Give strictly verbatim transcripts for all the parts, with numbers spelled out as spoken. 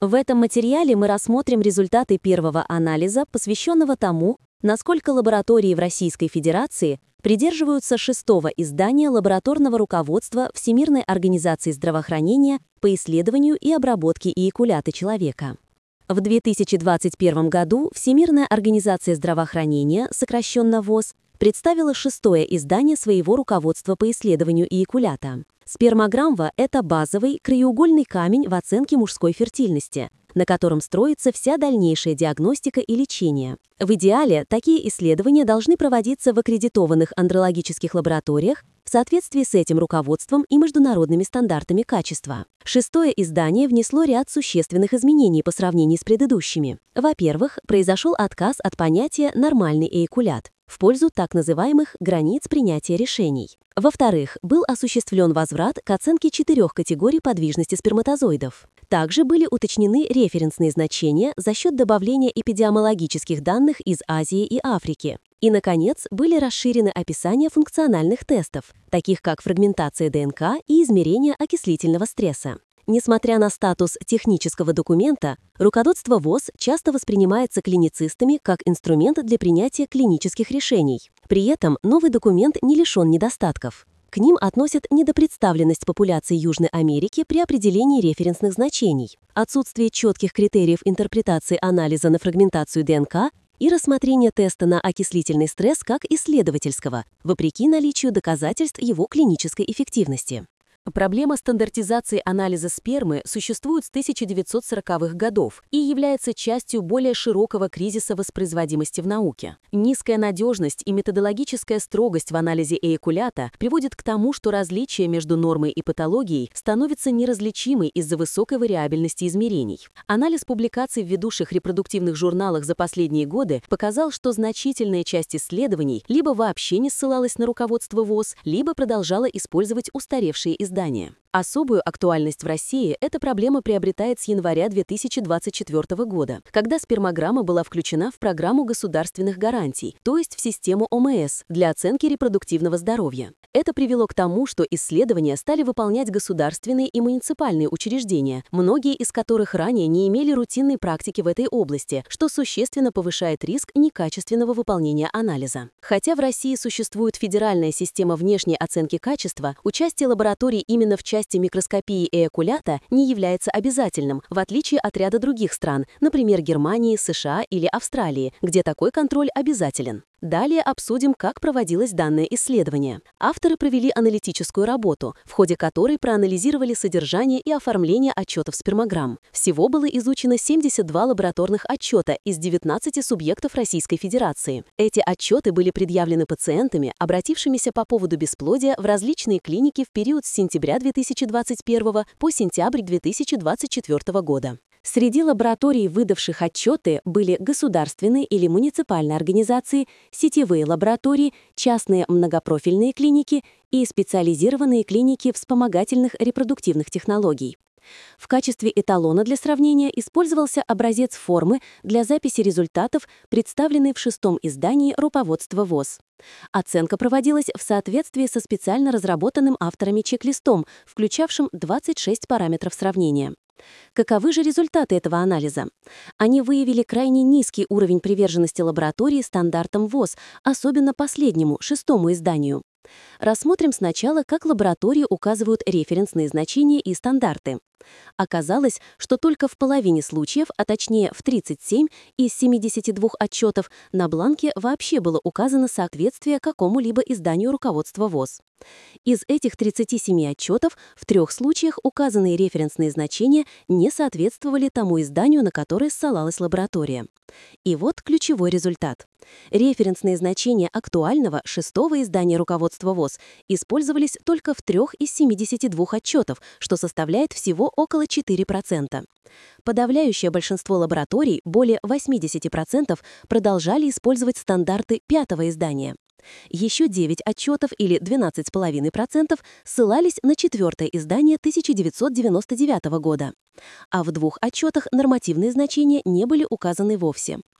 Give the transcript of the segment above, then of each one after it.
В этом материале мы рассмотрим результаты первого анализа, посвященного тому, насколько лаборатории в Российской Федерации придерживаются шестого издания лабораторного руководства Всемирной организации здравоохранения по исследованию и обработке эякулята человека. В две тысячи двадцать первом году Всемирная организация здравоохранения, сокращенно ВОЗ, представила шестое издание своего руководства по исследованию эякулята. Спермограмма – это базовый краеугольный камень в оценке мужской фертильности, на котором строится вся дальнейшая диагностика и лечение. В идеале такие исследования должны проводиться в аккредитованных андрологических лабораториях в соответствии с этим руководством и международными стандартами качества. Шестое издание внесло ряд существенных изменений по сравнению с предыдущими. Во-первых, произошел отказ от понятия «нормальный эякулят» в пользу так называемых границ принятия решений. Во-вторых, был осуществлен возврат к оценке четырех категорий подвижности сперматозоидов. Также были уточнены референсные значения за счет добавления эпидемиологических данных из Азии и Африки. И, наконец, были расширены описания функциональных тестов, таких как фрагментация ДНК и измерение окислительного стресса. Несмотря на статус технического документа, руководство ВОЗ часто воспринимается клиницистами как инструмент для принятия клинических решений. При этом новый документ не лишен недостатков. К ним относят недопредставленность популяции Южной Америки при определении референсных значений, отсутствие четких критериев интерпретации анализа на фрагментацию ДНК и рассмотрение теста на окислительный стресс как исследовательского, вопреки наличию доказательств его клинической эффективности. Проблема стандартизации анализа спермы существует с тысяча девятьсот сороковых годов и является частью более широкого кризиса воспроизводимости в науке. Низкая надежность и методологическая строгость в анализе эякулята приводит к тому, что различие между нормой и патологией становится неразличимой из-за высокой вариабельности измерений. Анализ публикаций в ведущих репродуктивных журналах за последние годы показал, что значительная часть исследований либо вообще не ссылалась на руководство ВОЗ, либо продолжала использовать устаревшие издания. Издания. Особую актуальность в России эта проблема приобретает с января две тысячи двадцать четвёртого года, когда спермограмма была включена в программу государственных гарантий, то есть в систему О М С для оценки репродуктивного здоровья. Это привело к тому, что исследования стали выполнять государственные и муниципальные учреждения, многие из которых ранее не имели рутинной практики в этой области, что существенно повышает риск некачественного выполнения анализа. Хотя в России существует федеральная система внешней оценки качества, участие лабораторий именно в части микроскопии эякулята не является обязательным, в отличие от ряда других стран, например, Германии, США или Австралии, где такой контроль обязателен. Далее обсудим, как проводилось данное исследование. Авторы провели аналитическую работу, в ходе которой проанализировали содержание и оформление отчетов спермограмм. Всего было изучено семьдесят два лабораторных отчета из девятнадцати субъектов Российской Федерации. Эти отчеты были предъявлены пациентами, обратившимися по поводу бесплодия в различные клиники в период с сентября две тысячи двадцать первого по сентябрь две тысячи двадцать четвёртого года. Среди лабораторий, выдавших отчеты, были государственные или муниципальные организации, сетевые лаборатории, частные многопрофильные клиники и специализированные клиники вспомогательных репродуктивных технологий. В качестве эталона для сравнения использовался образец формы для записи результатов, представленный в шестом издании руководства ВОЗ. Оценка проводилась в соответствии со специально разработанным авторами чек-листом, включавшим двадцать шесть параметров сравнения. Каковы же результаты этого анализа? Они выявили крайне низкий уровень приверженности лаборатории стандартам ВОЗ, особенно последнему, шестому изданию. Рассмотрим сначала, как лаборатории указывают референсные значения и стандарты. Оказалось, что только в половине случаев, а точнее в тридцати семи из семидесяти двух отчетов, на бланке вообще было указано соответствие какому-либо изданию руководства ВОЗ. Из этих тридцати семи отчетов в трех случаях указанные референсные значения не соответствовали тому изданию, на которое ссылалась лаборатория. И вот ключевой результат. Референсные значения актуального шестого издания руководства ВОЗ использовались только в трех из семидесяти двух отчетов, что составляет всего около четырёх процентов. Подавляющее большинство лабораторий, более восьмидесяти процентов, продолжали использовать стандарты пятого издания. Еще девять отчетов, или двенадцать целых пять десятых процента, ссылались на четвертое издание тысяча девятьсот девяносто девятого года. А в двух отчетах нормативные значения не были указаны вовсе.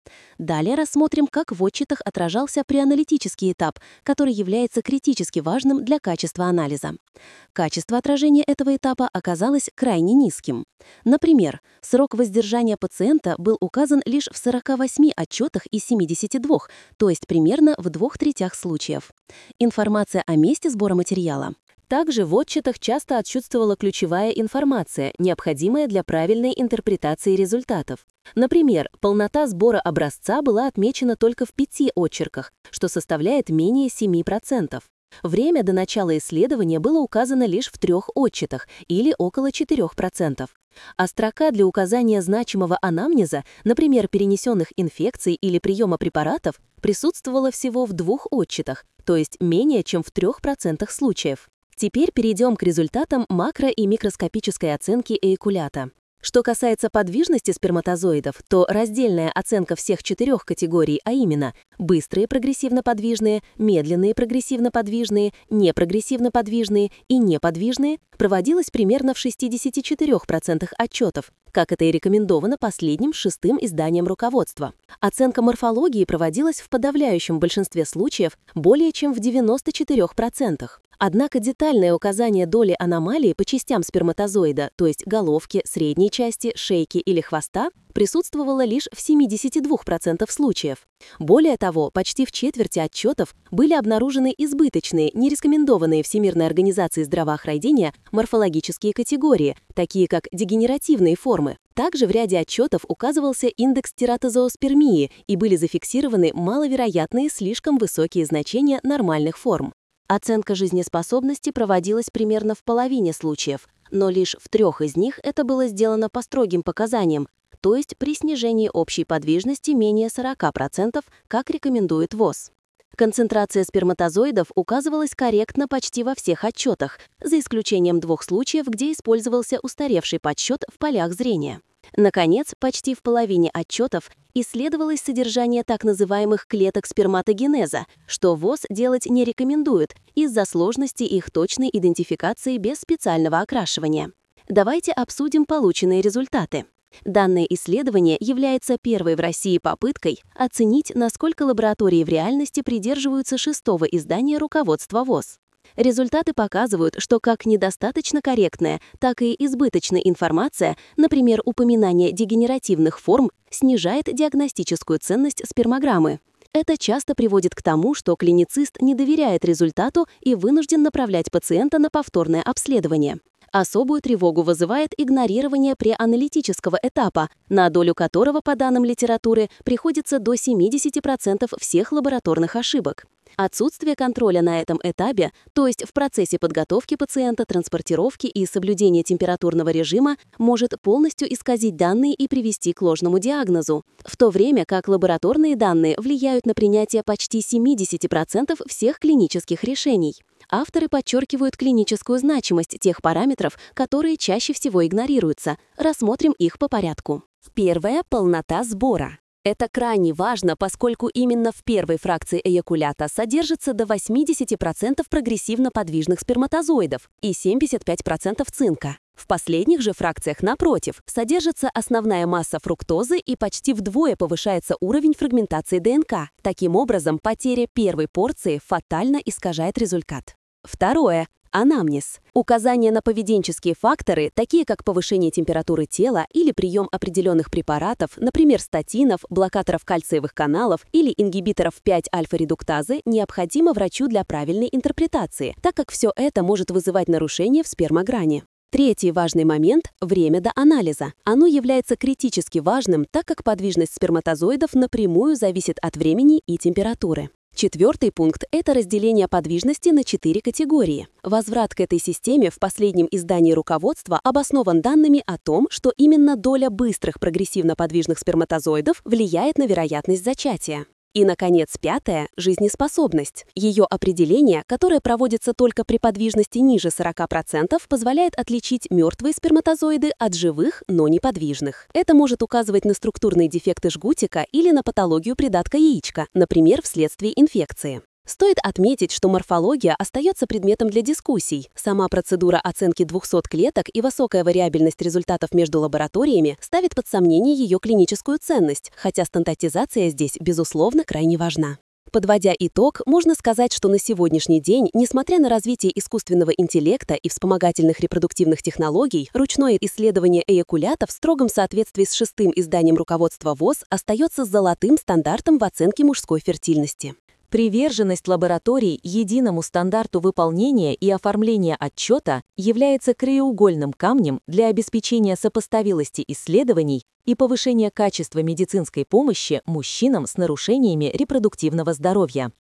Далее рассмотрим, как в отчетах отражался преаналитический этап, который является критически важным для качества анализа. Качество отражения этого этапа оказалось крайне низким. Например, срок воздержания пациента был указан лишь в сорока восьми отчетах из семидесяти двух, то есть примерно в двух третях случаев. Информация о месте сбора материала. Также в отчетах часто отсутствовала ключевая информация, необходимая для правильной интерпретации результатов. Например, полнота сбора образца была отмечена только в пяти отчерках, что составляет менее семи процентов. Время до начала исследования было указано лишь в трех отчетах, или около четырёх процентов. А строка для указания значимого анамнеза, например, перенесенных инфекций или приема препаратов, присутствовала всего в двух отчетах, то есть менее чем в трёх процентах случаев. Теперь перейдем к результатам макро- и микроскопической оценки эякулята. Что касается подвижности сперматозоидов, то раздельная оценка всех четырех категорий, а именно быстрые прогрессивно-подвижные, медленные прогрессивно-подвижные, непрогрессивно-подвижные и неподвижные, проводилась примерно в шестидесяти четырёх процентах отчетов, как это и рекомендовано последним шестым изданием руководства. Оценка морфологии проводилась в подавляющем большинстве случаев более чем в девяноста четырёх процентах. Однако детальное указание доли аномалии по частям сперматозоида, то есть головки, средней части, шейки или хвоста, присутствовало лишь в семидесяти двух процентах случаев. Более того, почти в четверти отчетов были обнаружены избыточные, нерекомендованные Всемирной организацией здравоохранения морфологические категории, такие как дегенеративные формы. Также в ряде отчетов указывался индекс тератозооспермии и были зафиксированы маловероятные слишком высокие значения нормальных форм. Оценка жизнеспособности проводилась примерно в половине случаев, но лишь в трех из них это было сделано по строгим показаниям, то есть при снижении общей подвижности менее сорока процентов, как рекомендует ВОЗ. Концентрация сперматозоидов указывалась корректно почти во всех отчетах, за исключением двух случаев, где использовался устаревший подсчет в полях зрения. Наконец, почти в половине отчетов исследовалось содержание так называемых клеток сперматогенеза, что ВОЗ делать не рекомендует из-за сложности их точной идентификации без специального окрашивания. Давайте обсудим полученные результаты. Данное исследование является первой в России попыткой оценить, насколько лаборатории в реальности придерживаются шестого издания руководства ВОЗ. Результаты показывают, что как недостаточно корректная, так и избыточная информация, например, упоминание дегенеративных форм, снижает диагностическую ценность спермограммы. Это часто приводит к тому, что клиницист не доверяет результату и вынужден направлять пациента на повторное обследование. Особую тревогу вызывает игнорирование преаналитического этапа, на долю которого, по данным литературы, приходится до семидесяти процентов всех лабораторных ошибок. Отсутствие контроля на этом этапе, то есть в процессе подготовки пациента, транспортировки и соблюдения температурного режима, может полностью исказить данные и привести к ложному диагнозу, в то время как лабораторные данные влияют на принятие почти семидесяти процентов всех клинических решений. Авторы подчеркивают клиническую значимость тех параметров, которые чаще всего игнорируются. Рассмотрим их по порядку. Первое – полнота сбора. Это крайне важно, поскольку именно в первой фракции эякулята содержится до восьмидесяти процентов прогрессивно-подвижных сперматозоидов и семьдесят пять процентов цинка. В последних же фракциях, напротив, содержится основная масса фруктозы и почти вдвое повышается уровень фрагментации ДНК. Таким образом, потеря первой порции фатально искажает результат. Второе. Анамнез. Указания на поведенческие факторы, такие как повышение температуры тела или прием определенных препаратов, например, статинов, блокаторов кальциевых каналов или ингибиторов пять альфа-редуктазы, необходимо врачу для правильной интерпретации, так как все это может вызывать нарушения в спермограни. Третий важный момент – время до анализа. Оно является критически важным, так как подвижность сперматозоидов напрямую зависит от времени и температуры. Четвертый пункт – это разделение подвижности на четыре категории. Возврат к этой системе в последнем издании руководства обоснован данными о том, что именно доля быстрых прогрессивно-подвижных сперматозоидов влияет на вероятность зачатия. И, наконец, пятое – жизнеспособность. Ее определение, которое проводится только при подвижности ниже сорока процентов, позволяет отличить мертвые сперматозоиды от живых, но неподвижных. Это может указывать на структурные дефекты жгутика или на патологию придатка яичка, например, вследствие инфекции. Стоит отметить, что морфология остается предметом для дискуссий. Сама процедура оценки двухсот клеток и высокая вариабельность результатов между лабораториями ставит под сомнение ее клиническую ценность, хотя стандартизация здесь, безусловно, крайне важна. Подводя итог, можно сказать, что на сегодняшний день, несмотря на развитие искусственного интеллекта и вспомогательных репродуктивных технологий, ручное исследование эякулята в строгом соответствии с шестым изданием руководства ВОЗ остается золотым стандартом в оценке мужской фертильности. Приверженность лабораторий единому стандарту выполнения и оформления отчета является краеугольным камнем для обеспечения сопоставимости исследований и повышения качества медицинской помощи мужчинам с нарушениями репродуктивного здоровья.